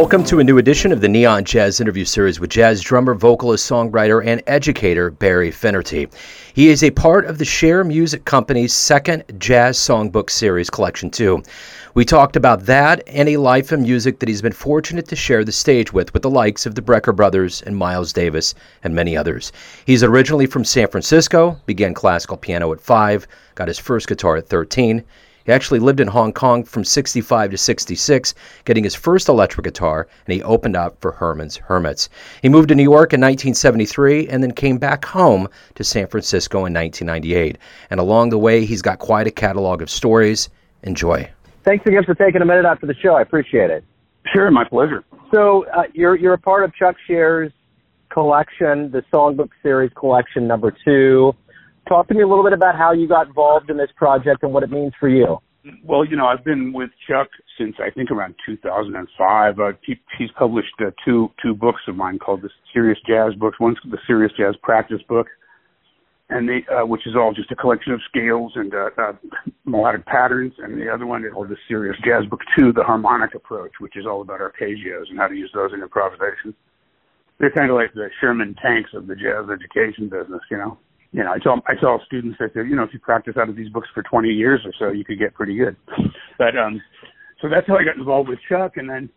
Welcome to a new edition of the Neon Jazz interview series with jazz drummer, vocalist, songwriter, and educator Barry Finnerty. He is a part of the Share Music Company's second Jazz Songbook Series, Collection 2. We talked about that and a life of music that he's been fortunate to share the stage with the likes of the Brecker Brothers and Miles Davis and many others. He's originally from San Francisco, began classical piano at 5, got his first guitar at 13. He actually lived in Hong Kong from 65 to 66, getting his first electric guitar, and he opened up for Herman's Hermits. He moved to New York in 1973 and then came back home to San Francisco in 1998. And along the way, he's got quite a catalog of stories. Enjoy. Thanks again for taking a minute out for the show. I appreciate it. Sure, my pleasure. So you're a part of Chuck Scher's collection, the Songbook Series Collection number 2. Talk to me a little bit about how you got involved in this project and what it means for you. Well, I've been with Chuck since I think around 2005. He's published two books of mine called the Serious Jazz Books. One's the Serious Jazz Practice Book, and which is all just a collection of scales and melodic patterns, and the other one is called the Serious Jazz Book 2, the Harmonic Approach, which is all about arpeggios and how to use those in improvisation. They're kind of like the Sherman tanks of the jazz education business, I tell students that, if you practice out of these books for 20 years or so, you could get pretty good. But, so that's how I got involved with Chuck. And then,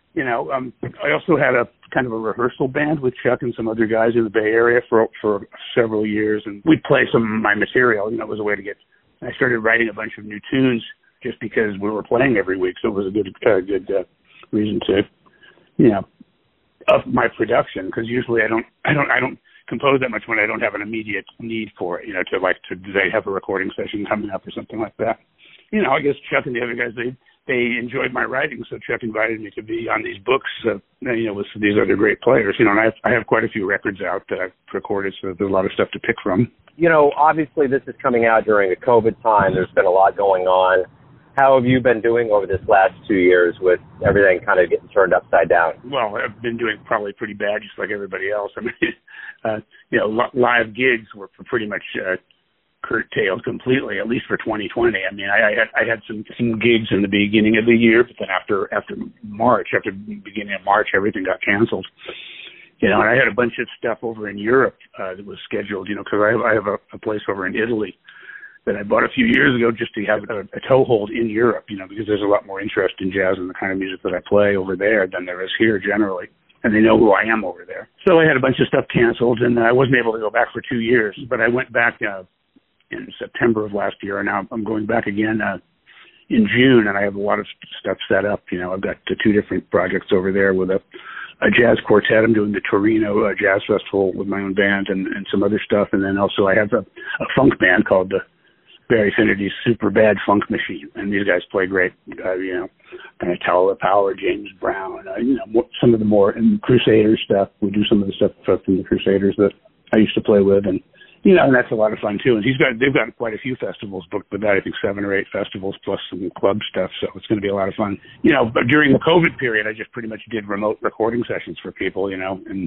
I also had a kind of a rehearsal band with Chuck and some other guys in the Bay Area for several years. And we'd play some of my material, it was a way to I started writing a bunch of new tunes just because we were playing every week. So it was a good reason to, up my production. Cause usually I don't compose that much when I don't have an immediate need for it, to they have a recording session coming up or something like that. I guess Chuck and the other guys, they enjoyed my writing, so Chuck invited me to be on these books, with these other great players, and I have quite a few records out that I've recorded, so there's a lot of stuff to pick from. Obviously this is coming out during the COVID time. There's been a lot going on. How have you been doing over this last 2 years with everything kind of getting turned upside down? Well, I've been doing probably pretty bad, just like everybody else. I mean, live gigs were pretty much curtailed completely, at least for 2020. I mean, I had some gigs in the beginning of the year, but then after the beginning of March, everything got canceled. And I had a bunch of stuff over in Europe that was scheduled, because I have a place over in Italy that I bought a few years ago just to have a toehold in Europe, because there's a lot more interest in jazz and the kind of music that I play over there than there is here generally. And they know who I am over there. So I had a bunch of stuff canceled, and I wasn't able to go back for 2 years. But I went back in September of last year, and now I'm going back again in June, and I have a lot of stuff set up. I've got 2 different projects over there with a jazz quartet. I'm doing the Torino Jazz Festival with my own band and some other stuff. And then also I have a funk band called the Barry Finnerty's Super Bad Funk Machine, and these guys play great, kind of Tower of Power, James Brown, some of the more Crusaders stuff. We do some of the stuff from the Crusaders that I used to play with, and that's a lot of fun too. And they've got quite a few festivals booked with that. I think 7 or 8 festivals plus some club stuff, so it's going to be a lot of fun. But during the COVID period, I just pretty much did remote recording sessions for people, and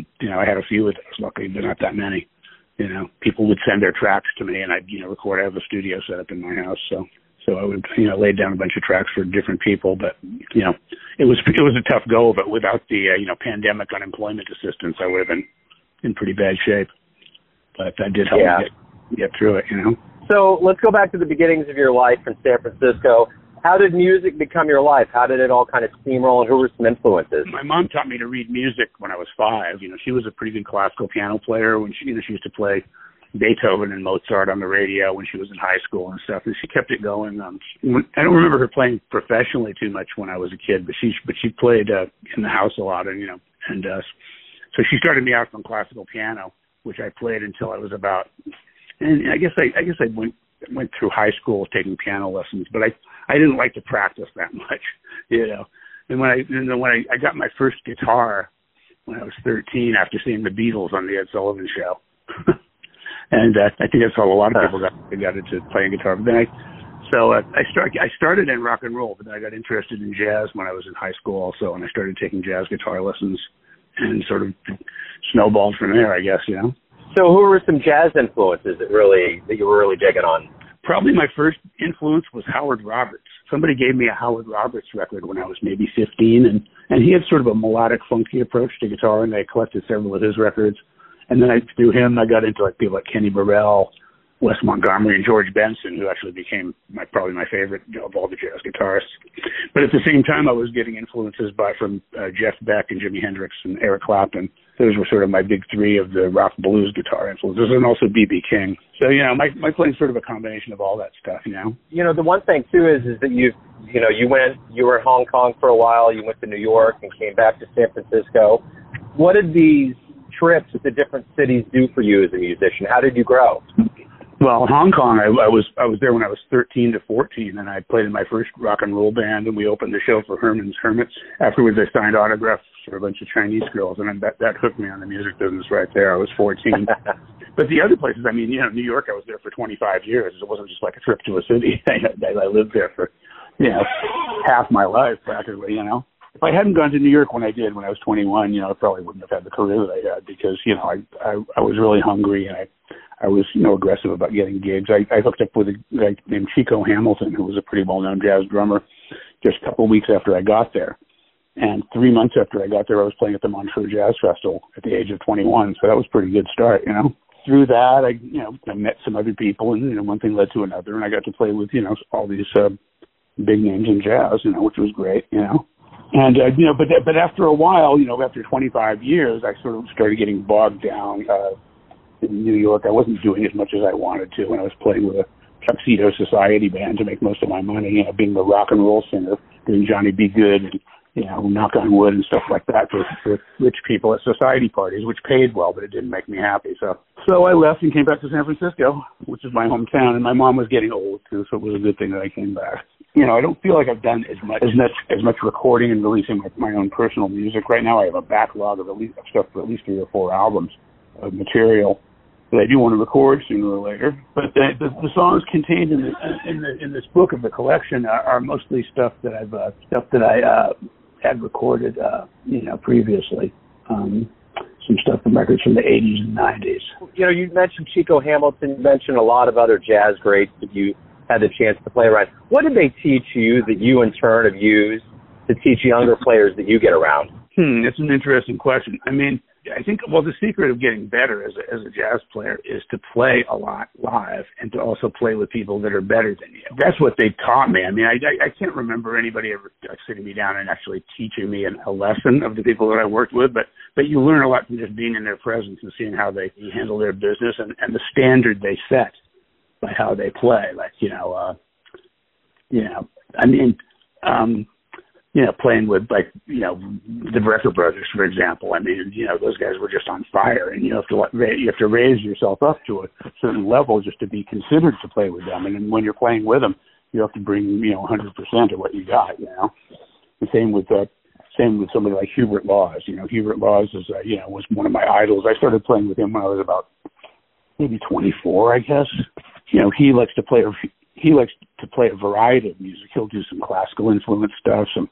I had a few of those. Luckily, but not that many. People would send their tracks to me, and I'd, record. I have a studio set up in my house, so I would, lay down a bunch of tracks for different people. But, it was a tough go, but without the, pandemic unemployment assistance, I would have been in pretty bad shape. But that did help me get through it, So let's go back to the beginnings of your life in San Francisco. How did music become your life? How did it all kind of steamroll, and who were some influences? My mom taught me to read music when I was 5. She was a pretty good classical piano player when she used to play Beethoven and Mozart on the radio when she was in high school and stuff, and she kept it going. I don't remember her playing professionally too much when I was a kid, but she played in the house a lot, and so she started me out on classical piano, which I played until I was about, and I guess I went through high school taking piano lessons, but I didn't like to practice that much, And when I got my first guitar when I was 13 after seeing the Beatles on the Ed Sullivan Show, and I think that's how a lot of people got into playing guitar. But then I started in rock and roll, but then I got interested in jazz when I was in high school also, and I started taking jazz guitar lessons, and sort of snowballed from there, I guess. So who were some jazz influences that you were really digging on? Probably my first influence was Howard Roberts. Somebody gave me a Howard Roberts record when I was maybe 15, And he had sort of a melodic, funky approach to guitar, and I collected several of his records. And then through him, I got into like people like Kenny Burrell, Wes Montgomery, and George Benson, who actually became probably my favorite of all the jazz guitarists. But at the same time, I was getting influences from Jeff Beck and Jimi Hendrix and Eric Clapton. Those were sort of my big three of the rock blues guitar influences, and also B.B. King. So, my playing's sort of a combination of all that stuff, The one thing, too, is that you were in Hong Kong for a while, you went to New York and came back to San Francisco. What did these trips to different cities do for you as a musician? How did you grow? Well, Hong Kong, I was there when I was 13 to 14, and I played in my first rock and roll band, and we opened the show for Herman's Hermits. Afterwards, I signed autographs for a bunch of Chinese girls, and that hooked me on the music business right there. I was 14. But the other places, New York, I was there for 25 years. It wasn't just like a trip to a city. I lived there for, half my life, practically, If I hadn't gone to New York when I did, when I was 21, I probably wouldn't have had the career that I had because, I was really hungry and I was, aggressive about getting gigs. I hooked up with a guy named Chico Hamilton, who was a pretty well-known jazz drummer, just a couple of weeks after I got there. And 3 months after I got there, I was playing at the Montreux Jazz Festival at the age of 21. So that was a pretty good start, Through that, I met some other people, and one thing led to another, and I got to play with, all these big names in jazz, which was great, And, but after a while, after 25 years, I sort of started getting bogged down in New York. I wasn't doing as much as I wanted to when I was playing with a Tuxedo Society band to make most of my money, being the rock and roll singer, doing Johnny B. Good and, Knock on Wood and stuff like that for rich people at society parties, which paid well, but it didn't make me happy. So I left and came back to San Francisco, which is my hometown, and my mom was getting old too, so it was a good thing that I came back. I don't feel like I've done as much recording and releasing my own personal music right now. I have a backlog of stuff for at least 3 or 4 albums of material that I do want to record sooner or later. But the songs contained in this book of the collection are mostly stuff that I had recorded previously. Some stuff from records from the 80s and 90s. You mentioned Chico Hamilton. You mentioned a lot of other jazz greats that you had the chance to play around. What did they teach you that you in turn have used to teach younger players that you get around? It's an interesting question. I think, the secret of getting better as a jazz player is to play a lot live and to also play with people that are better than you. That's what they taught me. I can't remember anybody ever sitting me down and actually teaching me a lesson of the people that I worked with, but you learn a lot from just being in their presence and seeing how they handle their business and the standard they set by how they play. Playing with the Brecker brothers, for example. Those guys were just on fire, and you have to raise yourself up to a certain level just to be considered to play with them. And then when you're playing with them, you have to bring 100% of what you got. The same with somebody like Hubert Laws. Hubert Laws is was one of my idols. I started playing with him when I was about maybe 24, I guess. He likes to play a variety of music. He'll do some classical influence stuff, some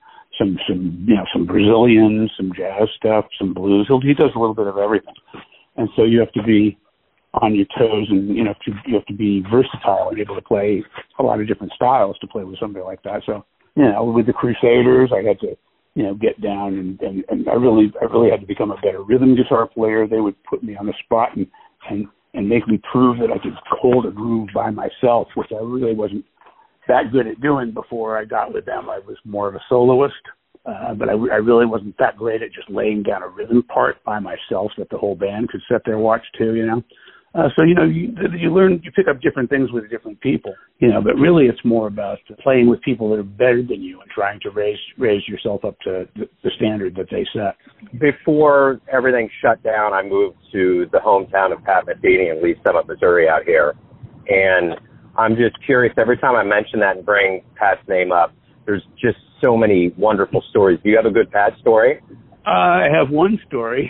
Brazilian, some jazz stuff, some blues. He does a little bit of everything. And so you have to be on your toes, and you have to be versatile and able to play a lot of different styles to play with somebody like that. So with the Crusaders, I had to get down and I really had to become a better rhythm guitar player. They would put me on the spot and make me prove that I could hold a groove by myself, which I really wasn't that good at doing before I got with them. I was more of a soloist, but I really wasn't that great at just laying down a rhythm part by myself that the whole band could sit there and watch too, So, you learn, you pick up different things with different people, but really it's more about playing with people that are better than you and trying to raise yourself up to the standard that they set. Before everything shut down, I moved to the hometown of Pat Metheny in Lee Summit, Missouri out here. And I'm just curious, every time I mention that and bring Pat's name up, there's just so many wonderful stories. Do you have a good Pat story? I have one story.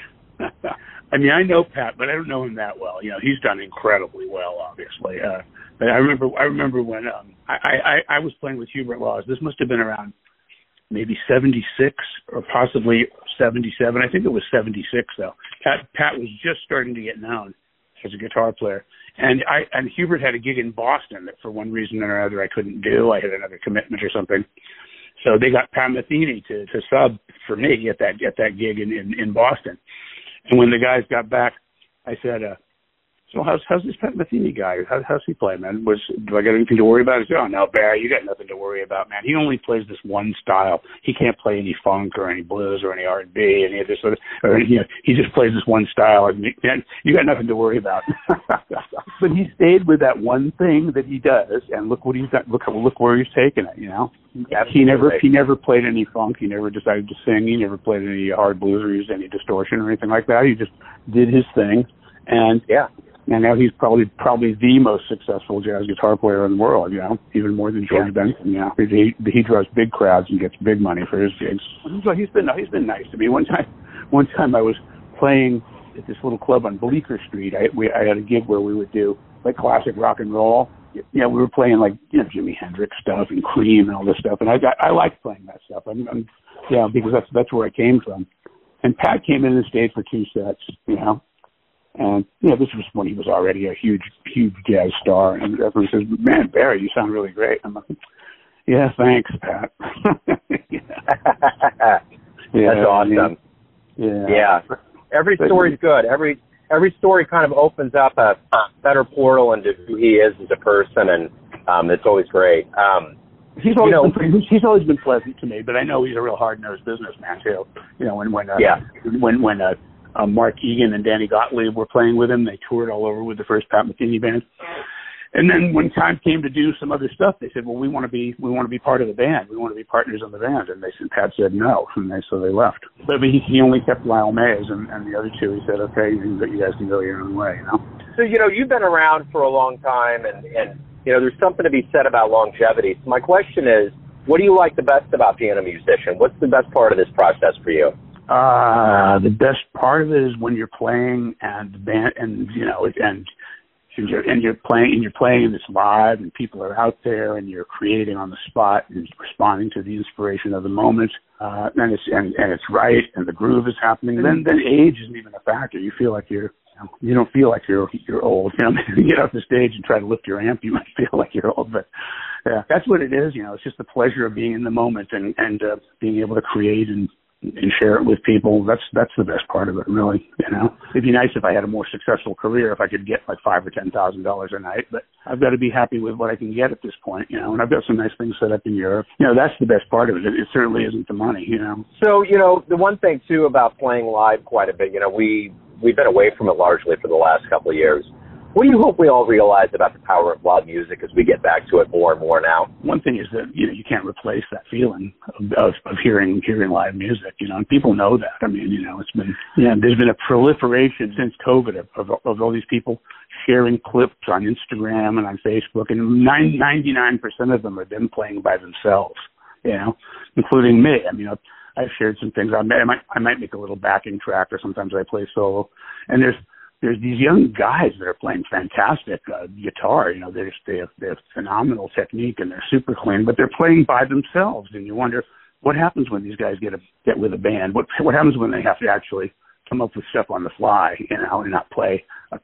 I know Pat, but I don't know him that well. He's done incredibly well, obviously. But I remember when I was playing with Hubert Laws. This must have been around maybe 76 or possibly 77. I think it was 76, though. Pat was just starting to get known as a guitar player. And Hubert had a gig in Boston that for one reason or another I couldn't do. I had another commitment or something. So they got Pat Metheny to sub for me at that gig in Boston. And when the guys got back, I said, so how's this Pat Metheny guy? How's he play, man? Do I got anything to worry about? He said, oh, no, Barry, you got nothing to worry about, man. He only plays this one style. He can't play any funk or any blues or any R&B, any of this sort of, or, you know, he just plays this one style. And you got nothing to worry about. But he stayed with that one thing that he does, and look what he's got. Look where he's taken it. You know, he never played any funk. He never decided to sing. He never played any hard blues or used any distortion or anything like that. He just did his thing, and and now he's probably the most successful jazz guitar player in the world, you know, even more than George Benson. You know, he draws big crowds and gets big money for his gigs. So he's been nice to me. One time I was playing at this little club on Bleecker Street. I had a gig where we would do like classic rock and roll. You know, we were playing like, you know, Jimi Hendrix stuff and Cream and all this stuff, and I liked playing that stuff. Because that's where I came from. And Pat came in and stayed for 2 sets, you know. And, you know, this was when he was already a huge jazz star. And everyone says, man, Barry, you sound really great. I'm like, yeah, thanks, Pat. That's awesome. Yeah. Every story's good. Every story kind of opens up a better portal into who he is as a person, and it's always great. He's always been pleasant to me, but I know he's a real hard-nosed businessman, too. You know, when Mark Egan and Danny Gottlieb were playing with him, they toured all over with the first Pat Metheny band. And then when time came to do some other stuff, they said, well, we want to be part of the band. We want to be partners on the band. And Pat said no, and so they left. But he only kept Lyle Mays, and the other two, he said, okay, you guys can go your own way, you know. So, you know, you've been around for a long time, and you know, there's something to be said about longevity. So my question is, what do you like the best about being a musician? What's the best part of this process for you? The best part of it is when you're playing and the band, and you know, and you're playing this live, and people are out there, and you're creating on the spot and responding to the inspiration of the moment, and it's right, and the groove is happening. Then age isn't even a factor. You feel like you don't feel like you're old. You know, if you get off the stage and try to lift your amp, you might feel like you're old, but yeah, that's what it is. You know, it's just the pleasure of being in the moment and being able to create and share it with people. That's the best part of it, really. You know, it'd be nice if I had a more successful career, if I could get like $5,000 or $10,000 a night, but I've got to be happy with what I can get at this point, you know, and I've got some nice things set up in Europe. You know, that's the best part of it. It certainly isn't the money, you know. So, you know, the one thing too about playing live quite a bit, you know, we've been away from it largely for the last couple of years. What do you hope we all realize about the power of live music as we get back to it more and more now? One thing is that, you know, you can't replace that feeling of hearing live music, you know, and people know that. I mean, you know, there's been a proliferation since COVID of all these people sharing clips on Instagram and on Facebook, and 99% of them are them playing by themselves, you know, including me. I mean, I've shared some things. I might make a little backing track, or sometimes I play solo, and there's these young guys that are playing fantastic guitar. You know, they have phenomenal technique, and they're super clean, but they're playing by themselves. And you wonder what happens when these guys get with a band. What happens when they have to actually come up with stuff on the fly, you know, and not play a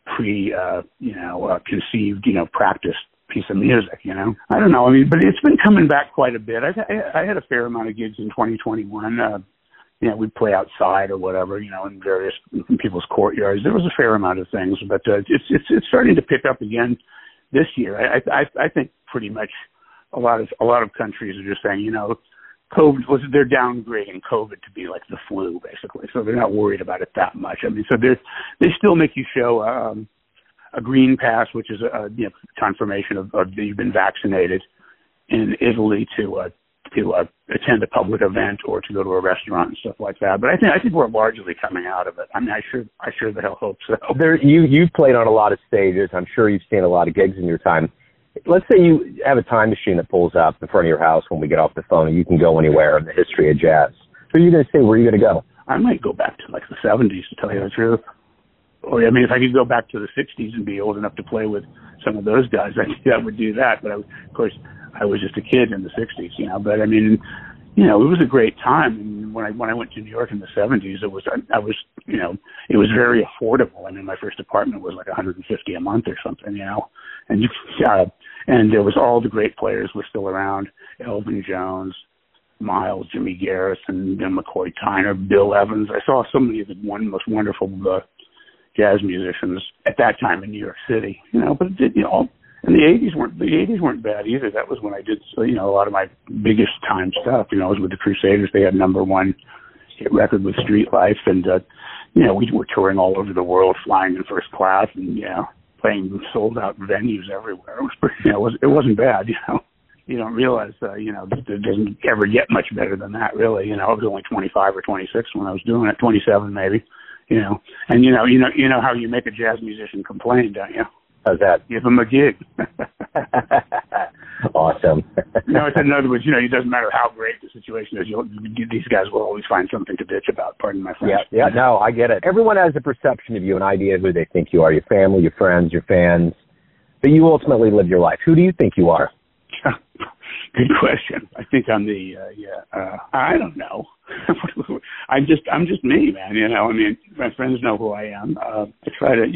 conceived, you know, practiced piece of music, you know. I don't know. I mean, but it's been coming back quite a bit. I had a fair amount of gigs in 2021. You know, we'd play outside or whatever, you know, in various people's courtyards. There was a fair amount of things, but it's starting to pick up again this year. I think pretty much a lot of countries are just saying, you know, they're downgrading COVID to be like the flu, basically. So they're not worried about it that much. I mean, so they still make you show a green pass, which is a confirmation of that you've been vaccinated in Italy to attend a public event or to go to a restaurant and stuff like that. But I think we're largely coming out of it. I mean, I sure the hell hope so. You've played on a lot of stages. I'm sure you've seen a lot of gigs in your time. Let's say you have a time machine that pulls up in front of your house when we get off the phone, and you can go anywhere in the history of jazz. So you're going to say, where are you going to go? I might go back to like the 70s, to tell you the truth. Or, I mean, if I could go back to the 60s and be old enough to play with some of those guys, I would do that. But of course, I was just a kid in the 60s, you know. But I mean, you know, it was a great time. And when I went to New York in the 70s, it was very affordable. I mean, my first apartment was like $150 a month or something, you know. And there was all the great players were still around: Elvin Jones, Miles, Jimmy Garrison, McCoy Tyner, Bill Evans. I saw so many of the most wonderful jazz musicians at that time in New York City. But it did, and the '80s weren't bad either. That was when I did a lot of my biggest time stuff. I was with the Crusaders. They had #1 hit record with Street Life, and we were touring all over the world, flying in first class, and playing sold out venues everywhere. It was pretty, it wasn't bad. You don't realize it doesn't ever get much better than that, really. I was only 25 or 26 when I was doing it, 27 maybe. And you know how you make a jazz musician complain, don't you? How's that? Give them a gig. Awesome. In other words, it doesn't matter how great the situation is. These guys will always find something to bitch about. Pardon my French. Yeah. No, I get it. Everyone has a perception of you, an idea of who they think you are. Your family, your friends, your fans. But you ultimately live your life. Who do you think you are? Good question. I think I'm I don't know. I'm just me, man. My friends know who I am. I try to,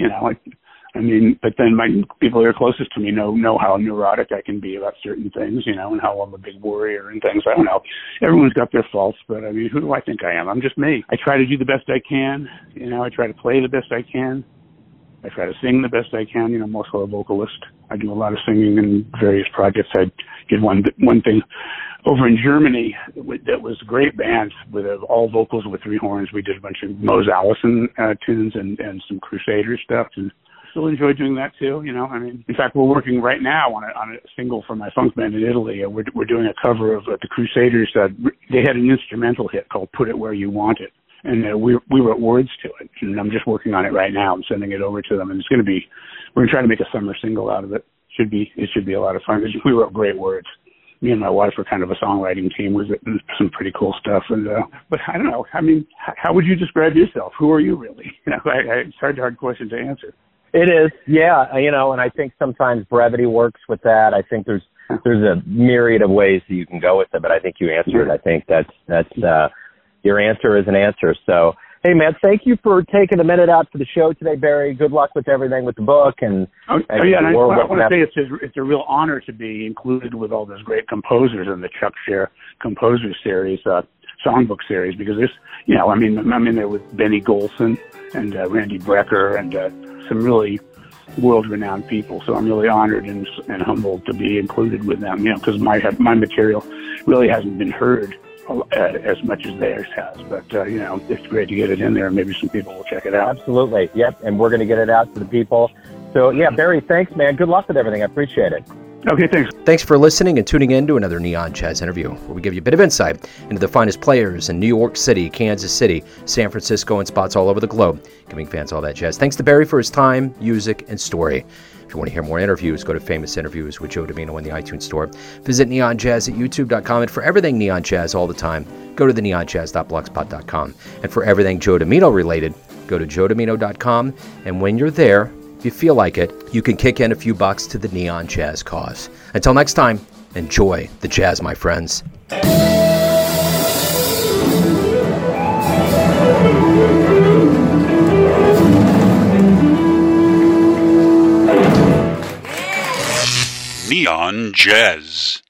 but then my people who are closest to me know how neurotic I can be about certain things, and how I'm a big worrier and things. I don't know. Everyone's got their faults, but who do I think I am? I'm just me. I try to do the best I can. I try to play the best I can. I try to sing the best I can. I'm also a vocalist. I do a lot of singing in various projects. I did one thing over in Germany that was a great band with all vocals with 3 horns. We did a bunch of Mose Allison tunes and some Crusader stuff, and still enjoy doing that too. In fact, we're working right now on a single from my funk band in Italy. We're doing a cover of the Crusaders. They had an instrumental hit called "Put It Where You Want It." And we wrote words to it, and I'm just working on it right now. I'm sending it over to them, and we're going to try to make a summer single out of it. It should be a lot of fun. We wrote great words. Me and my wife are kind of a songwriting team. We've written some pretty cool stuff. And but I don't know. How would you describe yourself? Who are you really? It's a hard question to answer. It is, yeah. And I think sometimes brevity works with that. I think there's a myriad of ways that you can go with it, but I think you answered. I think that's your answer is an answer. So, hey, man, thank you for taking a minute out for the show today, Barry. Good luck with everything with the book. And I want to say it's a real honor to be included with all those great composers in the Chuck Scher Composer Series, songbook series, because there's, I'm in there with Benny Golson and Randy Brecker and some really world-renowned people. So I'm really honored and humbled to be included with them, because my material really hasn't been heard as much as theirs has, but it's great to get it in there, and maybe some people will check it out. Absolutely, yep, and we're going to get it out to the people. So yeah, Barry, thanks, man. Good luck with everything. I appreciate it. Okay, thanks. Thanks for listening and tuning in to another Neon Jazz interview, where we give you a bit of insight into the finest players in New York City, Kansas City, San Francisco, and spots all over the globe, giving fans all that jazz. Thanks to Barry for his time, music, and story. If you want to hear more interviews, go to Famous Interviews with Joe Domino in the iTunes Store. Visit neonjazz at youtube.com. And for everything Neon Jazz all the time, go to the neonjazz.blogspot.com. And for everything Joe Domino related, go to joedomino.com. And when you're there, if you feel like it, you can kick in a few bucks to the Neon Jazz cause. Until next time, enjoy the jazz, my friends. Neon Jazz.